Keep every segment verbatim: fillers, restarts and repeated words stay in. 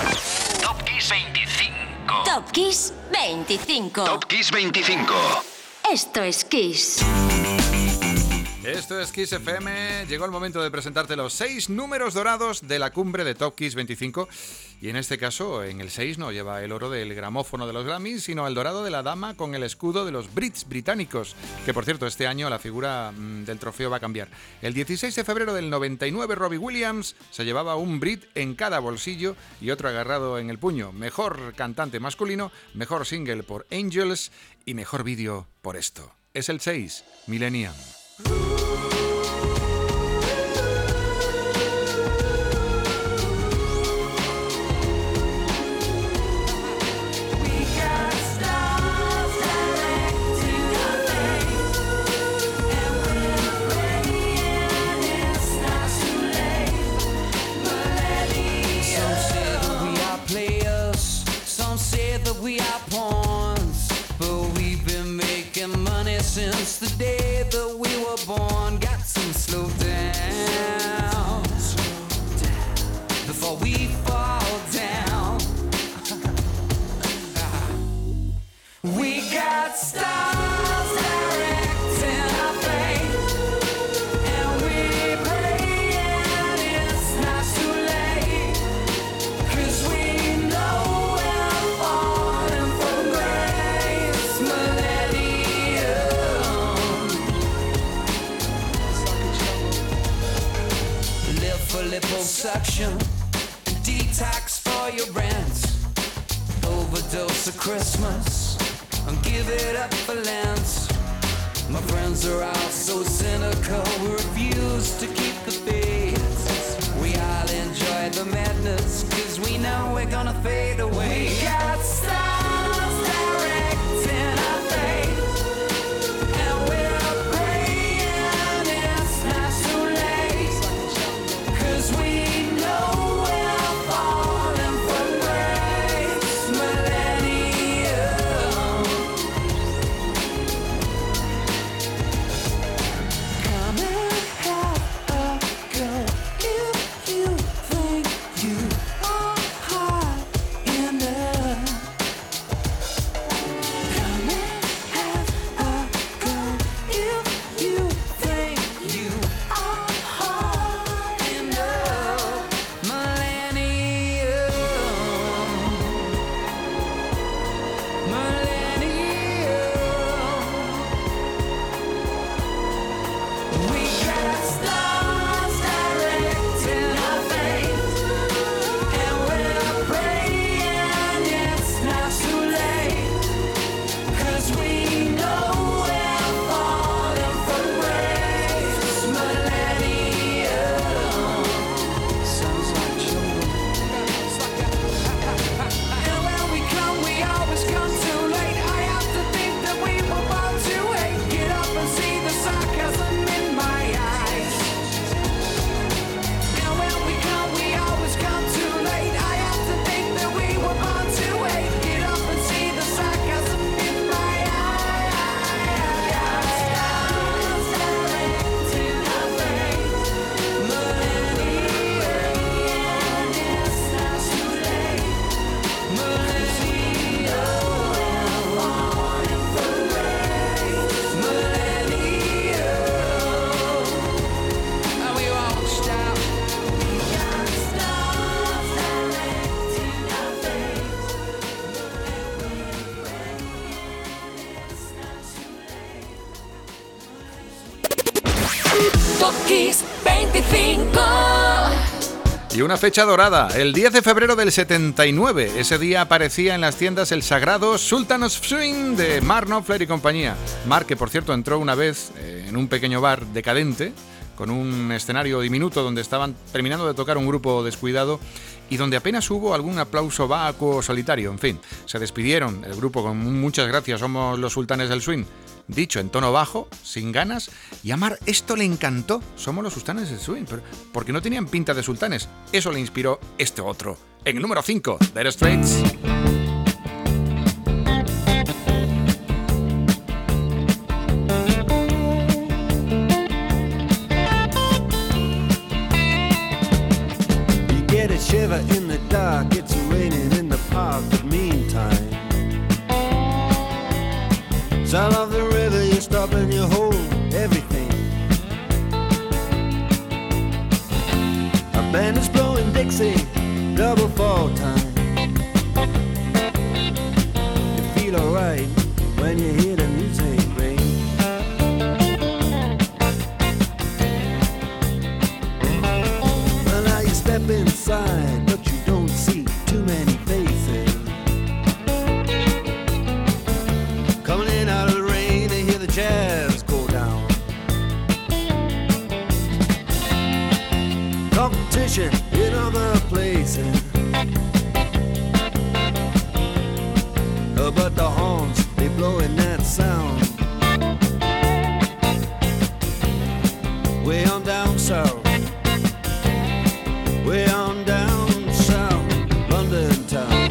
Top Kiss veinticinco. Top Kiss veinticinco. Top Kiss veinticinco. Esto es Kiss. Esto es Kiss F M. Llegó el momento de presentarte los seis números dorados de la cumbre de Top Kiss veinticinco. Y en este caso, en el seis no lleva el oro del gramófono de los Grammys, sino el dorado de la dama con el escudo de los Brits británicos. Que por cierto, este año la figura mmm, del trofeo va a cambiar. El dieciséis de febrero del noventa y nueve, Robbie Williams se llevaba un Brit en cada bolsillo y otro agarrado en el puño. Mejor cantante masculino, mejor single por Angels y mejor vídeo por esto. Es el seis, Millennium. Since the day that we were born, got some slow down before we fall down. We got stars directing our fate, and we praying it's not too late, 'cause we know we're falling from grace. Millennium. For liposuction, detox for your rent, overdose of Christmas, and give it up for Lent. My friends are all so cynical, we refuse to keep the faith. We all enjoy the madness, 'cause we know we're gonna fade away. We got stars directing our fate, and we're praying it's not too late, 'cause we know we're falling from grace. Millennium. Come and have a go if you think you are hot enough. Come and have a go if you think you are hot enough. Millennium. Millennium. We got stars directing our fate, and we're praying it's not too late, 'cause we know we're falling from grace. Millennium. Sounds like jungle. And when we come, we always come too late. I have to think that we were born to hate. Get up and see the sarcasm in my eyes. And when we come, we always come too late. I have to think that we were born to hate. Get up and see the sarcasm in my eyes. Stars directing our fate. Millennium. It's not too late. Millennium. We're falling from grace. Millennium. And we won't stop. We got stars directing our fate, and we're praying it's not too late. Top Kiss veinticinco. Y una fecha dorada, el diez de febrero del setenta y nueve. Ese día aparecía en las tiendas el sagrado Sultan of Swing de Mark Knopfler y compañía. Mark, que por cierto entró una vez eh, en un pequeño bar decadente, con un escenario diminuto donde estaban terminando de tocar un grupo descuidado y donde apenas hubo algún aplauso vacuo o solitario. En fin, se despidieron el grupo con muchas gracias, somos los sultanes del swing. Dicho en tono bajo, sin ganas, y a Mark esto le encantó. Somos los sultanes del swing, pero porque no tenían pinta de sultanes. Eso le inspiró este otro. En el número cinco, Dire Straits. You get a shiver in the dark, it's a sexy double fall time. You feel alright when you hear the music ring. Well, now you step inside, but you don't see too many faces. Coming in out of the rain to hear the jazz go down. Competition in other places, uh, but the horns, they blowing that sound. Way on down south, way on down south, London town.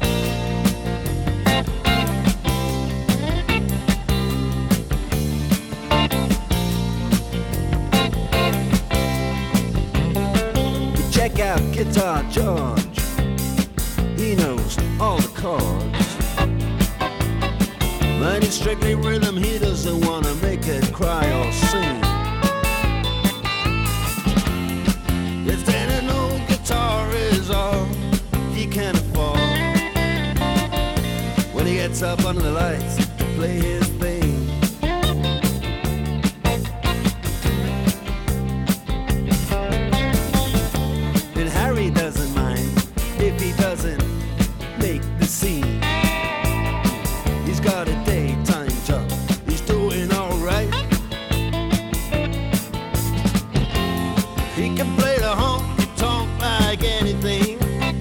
Check out Guitar George, he knows all the chords. But it's strictly rhythm, he doesn't wanna make it cry or sing. If then an old guitar is all he can afford, when he gets up under the lights to play his thing. And Harry doesn't mind if he doesn't make the scene. He's got a daytime job, he's doing alright. He can play the honky-tonk like anything,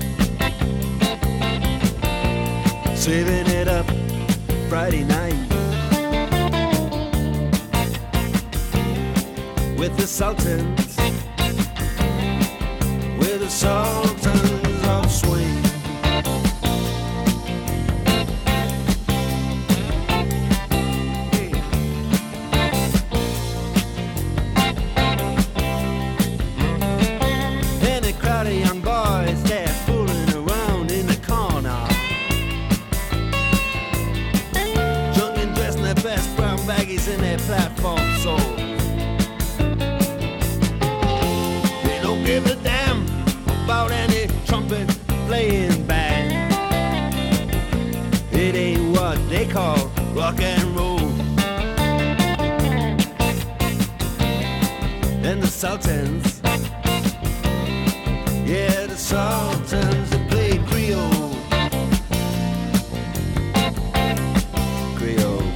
saving it up Friday night with the Sultans, with the Sultans of Swing. And a crowd of young boys, they're fooling around in the corner, drunk and dressed in their best brown baggies in their platform soles. They don't give a damn about any trumpet playing band. It ain't what they call rock and roll. And the Sultans, yeah, the Sultans, they play Creole. Creole.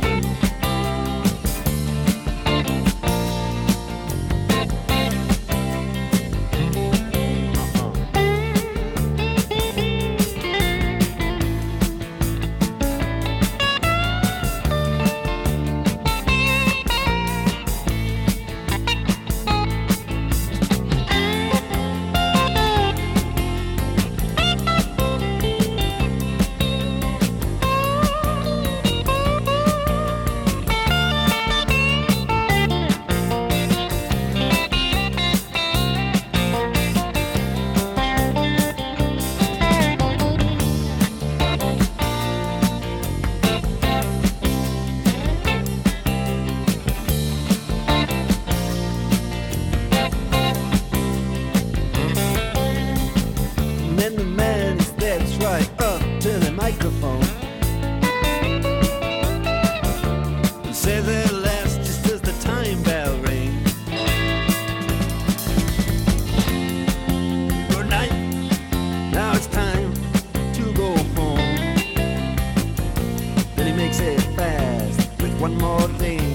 And then the man he steps right up to the microphone and says at last, just as the time bell rings, good night, now it's time to go home. Then he makes it fast with one more thing.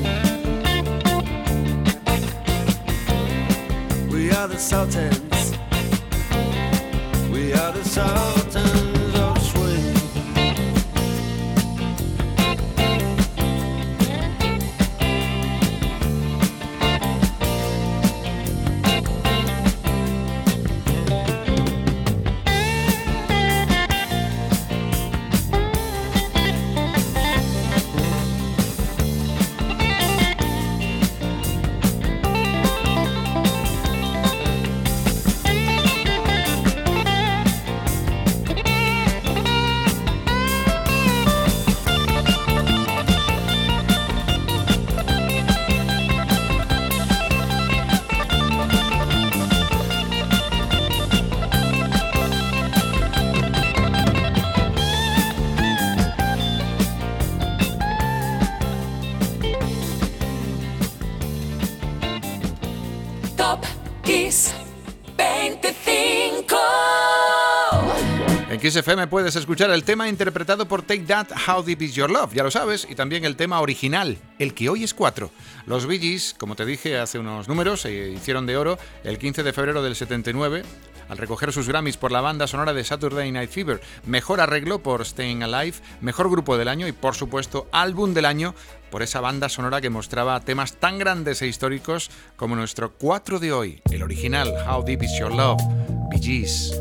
We are the Sultans, we are the Sultans of Swing. Kiss F M puedes escuchar el tema interpretado por Take That, How Deep Is Your Love, ya lo sabes, y también el tema original, el que hoy es cuatro. Los Bee Gees, como te dije hace unos números, se hicieron de oro el quince de febrero del setenta y nueve al recoger sus Grammys por la banda sonora de Saturday Night Fever, mejor arreglo por Staying Alive, mejor grupo del año y por supuesto álbum del año por esa banda sonora que mostraba temas tan grandes e históricos como nuestro cuatro de hoy, el original How Deep Is Your Love, Bee Gees.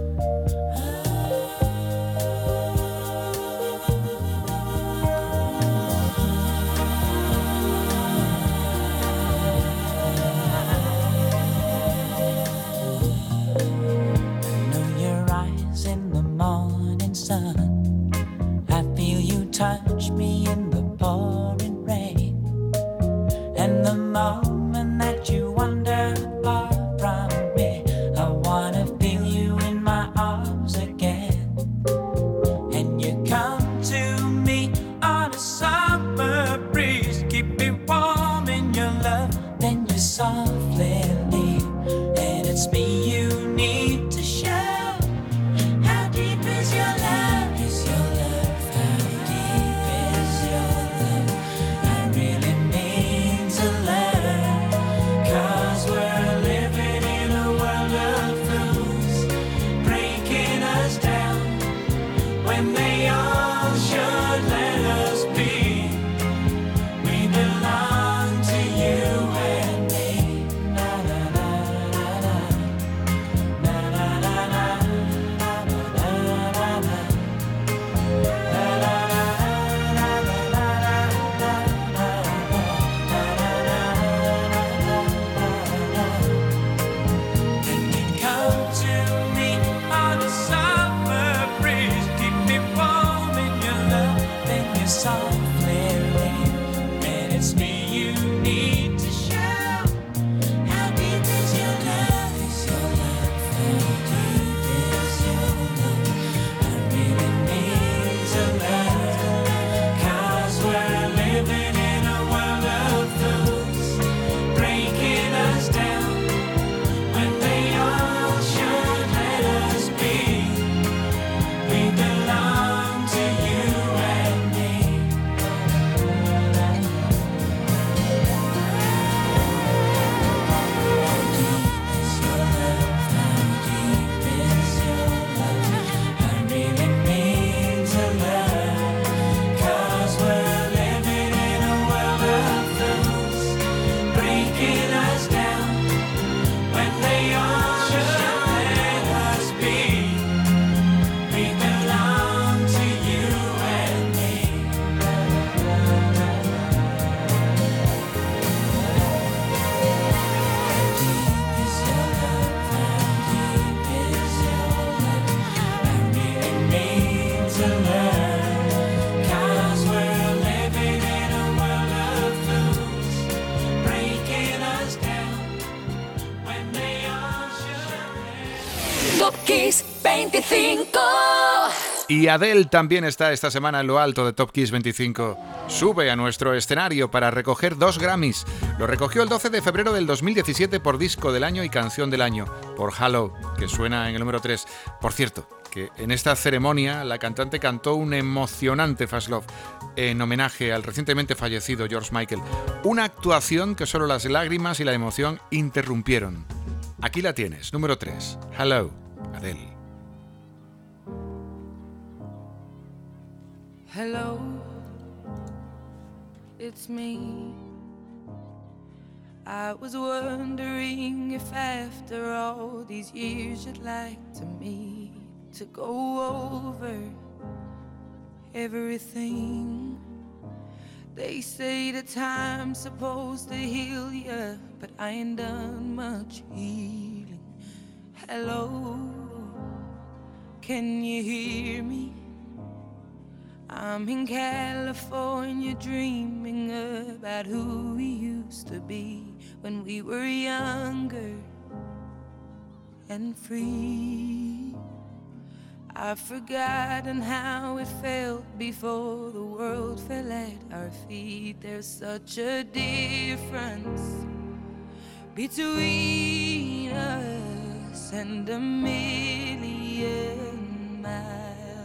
Touch me in the pouring rain, and the moment that you wander far from me, I wanna feel you in my arms again. And you come to me on a summer breeze, keep me warm in your love, then you softly leave, and it's me you need to show. How deep is your love? Is your love? Top Kiss veinticinco. Y Adele también está esta semana en lo alto de Top Kiss veinticinco. Sube a nuestro escenario para recoger dos Grammys. Lo recogió el doce de febrero del dos mil diecisiete por Disco del Año y Canción del Año, por Hello, que suena en el número tres. Por cierto, que en esta ceremonia la cantante cantó un emocionante Fast Love en homenaje al recientemente fallecido George Michael. Una actuación que solo las lágrimas y la emoción interrumpieron. Aquí la tienes, número tres. Hello, Adele. Hello, it's me. I was wondering if after all these years you'd like to meet, to go over everything. They say the time's supposed to heal ya, but I ain't done much healing. Hello, can you hear me? I'm in California dreaming about who we used to be when we were younger and free. I've forgotten how it felt before the world fell at our feet. There's such a difference between us and a million miles.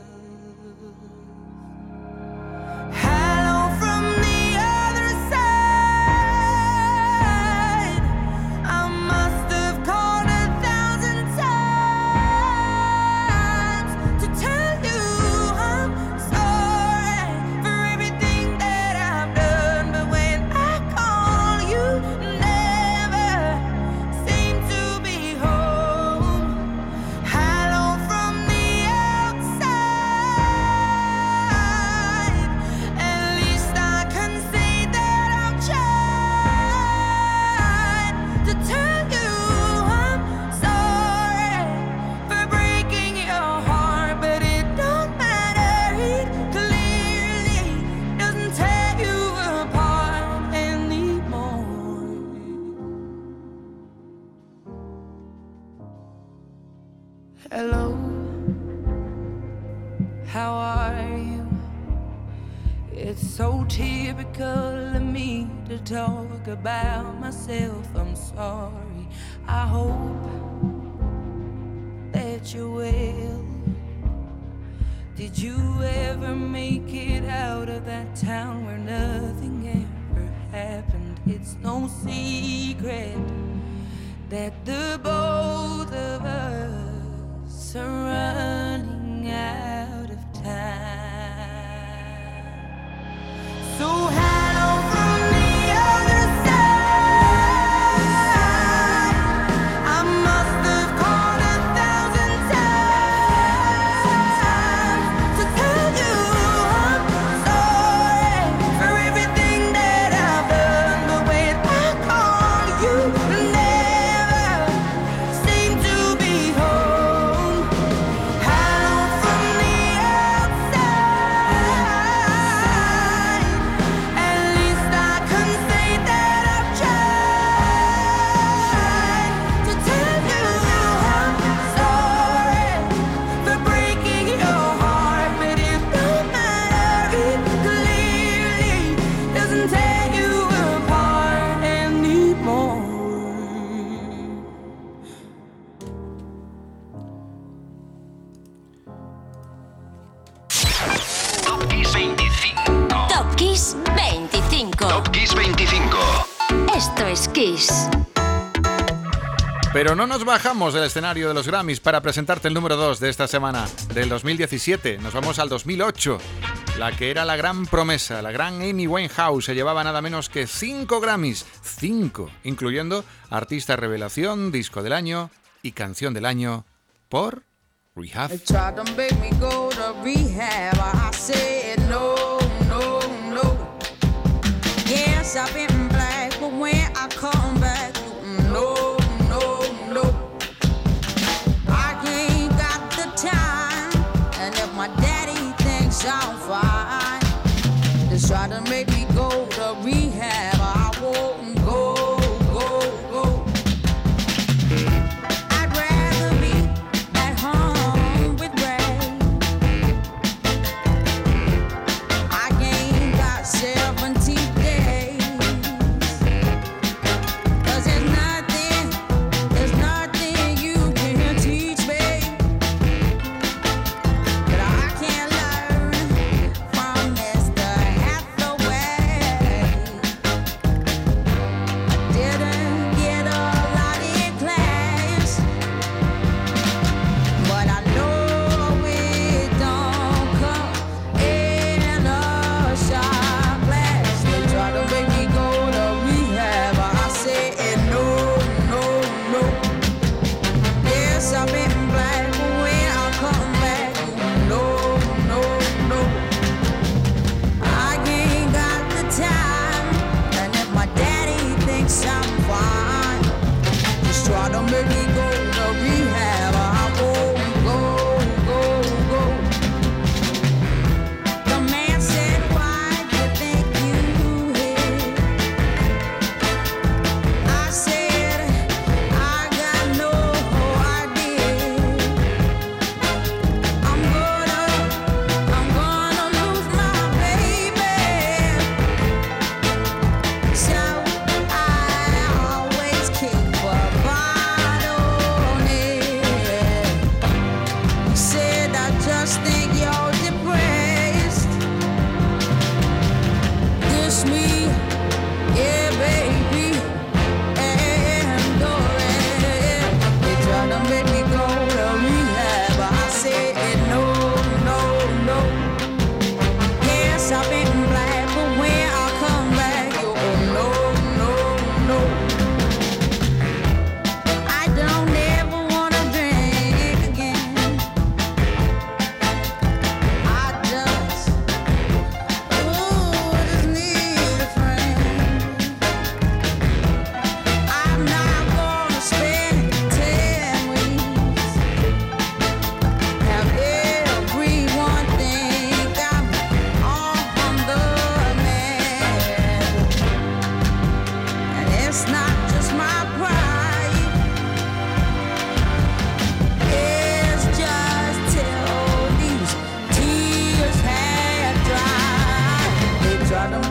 how are you? It's so typical of me to talk about myself. I'm sorry. I hope that you're well. Did you ever make it out of that town where nothing ever happened? It's no secret that the both of us are running out of time. So hello from the other side. I must have called a thousand times to tell you I'm sorry for everything that I've done. But when I call you, never seem to be home. Hello from the outside. At least I can say that I've tried to tell you I'm sorry for breaking your heart. But it don't matter, it clearly doesn't tear you apart anymore. Top Kiss veinticinco. Top Kiss veinticinco. Top Kiss veinticinco. Esto es Kiss. Pero no nos bajamos del escenario de los Grammys para presentarte el número dos de esta semana, del dos mil diecisiete. Nos vamos al dos mil ocho. La que era la gran promesa, la gran Amy Winehouse, se llevaba nada menos que cinco Grammys. Cinco, incluyendo Artista Revelación, Disco del Año y Canción del Año por Rehab. They tried to make me go to rehab. I said no, no, no. Yes, I've been black, but when I come back, no, no, no. I ain't got the time, and if my daddy thinks I'm fine, they try to make me go to rehab. I won't go, go, go. I'd rather be at home with Ray. I ain't got seventy days. 'Cause there's nothing, there's nothing you can teach me that I can't learn from Mister Hathaway.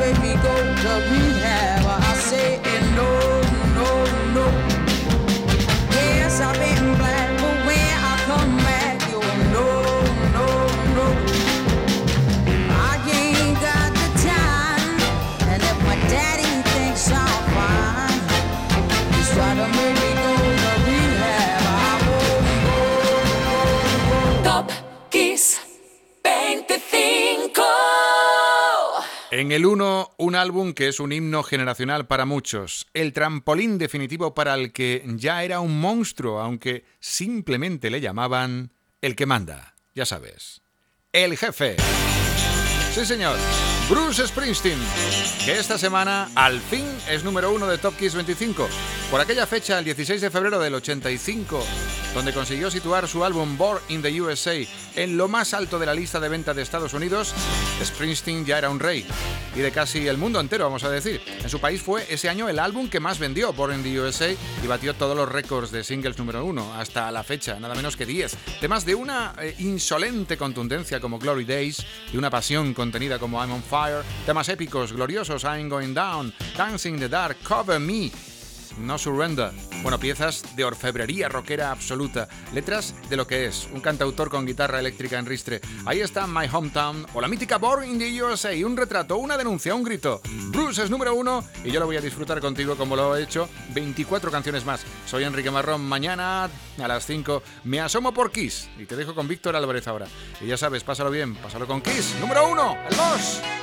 make me go to rehab. I say no, no, no. Yes, I've been black, but when I come back, you no, no, no. I ain't got the time, and if my daddy thinks I'm fine, he's trying to make me go to rehab. I won't go, go, go. Top Kiss veinticinco. En el uno, un álbum que es un himno generacional para muchos, el trampolín definitivo para el que ya era un monstruo, aunque simplemente le llamaban el que manda, ya sabes, el jefe. Sí, señor, Bruce Springsteen, que esta semana al fin es número uno de Top Kiss veinticinco. Por aquella fecha, el dieciséis de febrero del ochenta y cinco, donde consiguió situar su álbum Born in the U S A en lo más alto de la lista de ventas de Estados Unidos, Springsteen ya era un rey, y de casi el mundo entero, vamos a decir. En su país fue ese año el álbum que más vendió, Born in the U S A, y batió todos los récords de singles número uno, hasta la fecha, nada menos que diez. Temas de una eh, insolente contundencia como Glory Days, de una pasión contenida como I'm on Fire, temas épicos, gloriosos, I'm Going Down, Dancing in the Dark, Cover Me, No Surrender. Bueno, piezas de orfebrería rockera absoluta, letras de lo que es un cantautor con guitarra eléctrica en ristre. Ahí está My Hometown o la mítica Born in the U S A, un retrato, una denuncia, un grito. Bruce es número uno y yo lo voy a disfrutar contigo como lo he hecho veinticuatro canciones más. Soy Enrique Marrón, mañana a las cinco me asomo por Kiss y te dejo con Víctor Álvarez ahora. Y ya sabes, pásalo bien, pásalo con Kiss, número uno, el boss.